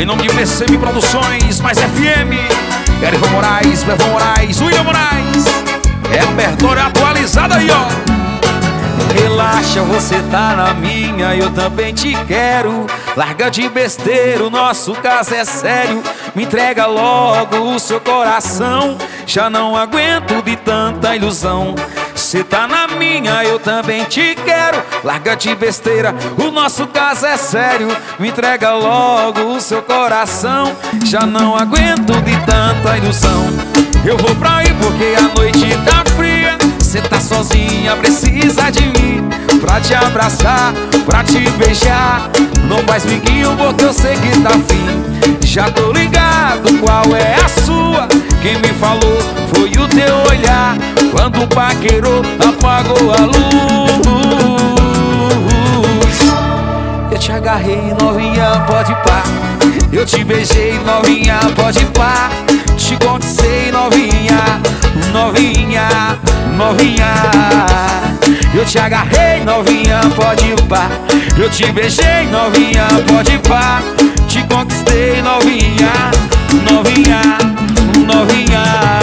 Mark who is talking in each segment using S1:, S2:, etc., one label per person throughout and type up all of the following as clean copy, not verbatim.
S1: nome de PCM Produções, mais FM, Erivan Moraes, Bevon Moraes, William Moraes. Repertório atualizado aí, ó.
S2: Relaxa, você tá na minha, eu também te quero. Larga de besteira, o nosso caso é sério. Me entrega logo o seu coração, já não aguento de tanta ilusão. Cê tá na minha, eu também te quero. Larga de besteira, o nosso caso é sério. Me entrega logo o seu coração, já não aguento de tanta ilusão. Eu vou pra aí porque a noite tá fria. Cê tá sozinha, precisa de mim pra te abraçar, pra te beijar. Não faz biquinho porque eu sei que tá fim. Já tô ligado qual é a sua. Quem me falou foi o teu olhar, quando paquerou, apagou a luz. Eu te agarrei, novinha, pode pá. Eu te beijei, novinha, pode pá. Te conquistei, novinha, novinha, novinha. Eu te agarrei, novinha, pode pá. Eu te beijei, novinha, pode pá. Te conquistei, novinha, novinha, novinha.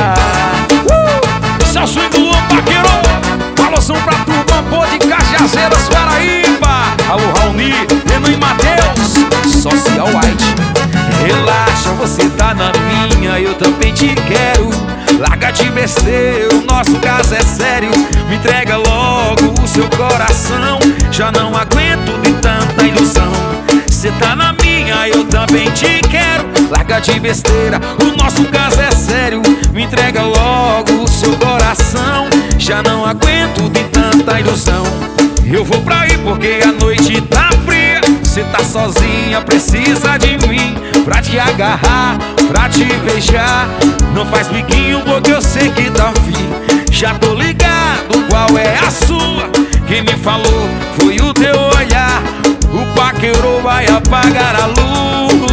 S1: Celso e Luan Paqueiro, falação pra turma boa de Cajazeiras, Paraíba. Alô, Raoni, Renan e Matheus, Social White.
S2: Relaxa, você tá na minha, eu também te quero. Larga de besteira, o nosso caso é sério. Me entrega logo o seu coração, já não aguento de tanta ilusão. Cê tá na minha, eu também te quero. Larga de besteira, o nosso caso é sério. Me entrega logo o seu coração, já não aguento de tanta ilusão. Eu vou pra aí porque a noite tá fria. Cê tá sozinha, precisa de mim pra te agarrar, pra te beijar. Não faz biquinho porque eu sei que tá fim. Já tô ligado qual é a sua. Quem me falou foi o teu olhar. O paqueiro vai apagar a luz.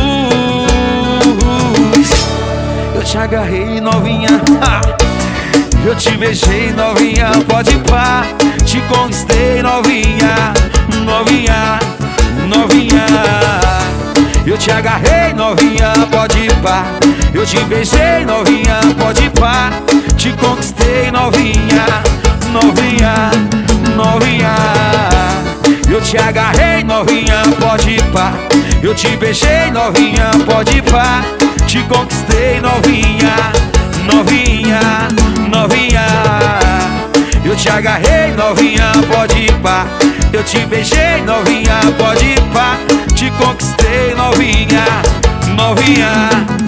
S2: Eu te agarrei, novinha, eu te beijei, novinha, pode pá. Te conquistei, novinha, novinha, novinha. Eu te agarrei, novinha, pode pá. Eu te beijei, novinha, pode pá. Te conquistei, novinha, novinha, novinha. Eu te agarrei, novinha, pode pá. Eu te beijei, novinha, pode pá. Te conquistei, novinha, novinha, novinha. Eu te agarrei, novinha, pode pá. Eu te beijei, novinha, pode pá. Te conquistei, novinha, novinha.